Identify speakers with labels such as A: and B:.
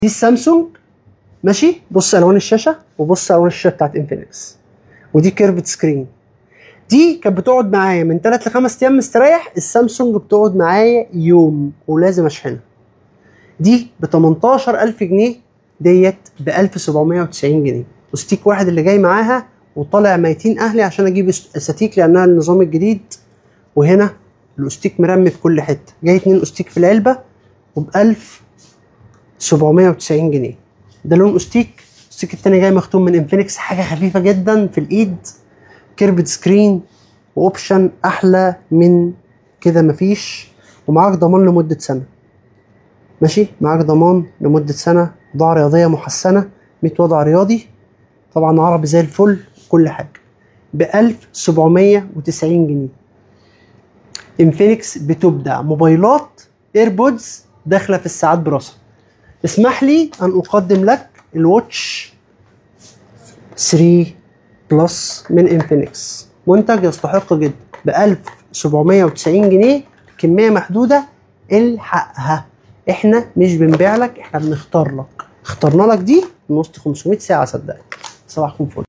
A: دي السامسونج ماشي. بص الوان الشاشه وبص الوان الشاشه بتاعت انفينكس، ودي كيرفت سكرين. دي كانت بتقعد معايا من 3 ل 5 ايام مستريح، السامسونج بتقعد معايا يوم ولازم اشحنها. دي ب 18000 جنيه، ديت ب 1790 جنيه. وستيك واحد اللي جاي معاها وطالع ميتين اهلي عشان اجيب استاتيك لانها النظام الجديد. وهنا الاستيك مرمي في كل حته، جاي 2 استيك في العلبه وب 1790 جنيه. ده لون استيك. الاستيك التاني جاي مختوم من انفينكس، حاجه خفيفه جدا في الايد، كيرفت سكرين واوبشن احلى من كده مفيش. ومعاك ضمان لمده سنه ماشي، معاك ضمان لمده سنه. بضاعه رياضيه محسنه، 100 وضع رياضي طبعا، عربي زي الفل، كل حاجه ب 1790 جنيه. انفينكس بتبدع موبايلات ايربودز داخله في الساعات براسها. اسمح لي ان اقدم لك الواتش 3 بلس من انفينكس، منتج يستحق جدا ب 1790 جنيه، كميه محدوده، الحقها. احنا مش بنبيع لك، احنا بنختار لك. اخترنا لك دي من وسط 500 ساعه، صدقني. صباحكم فل.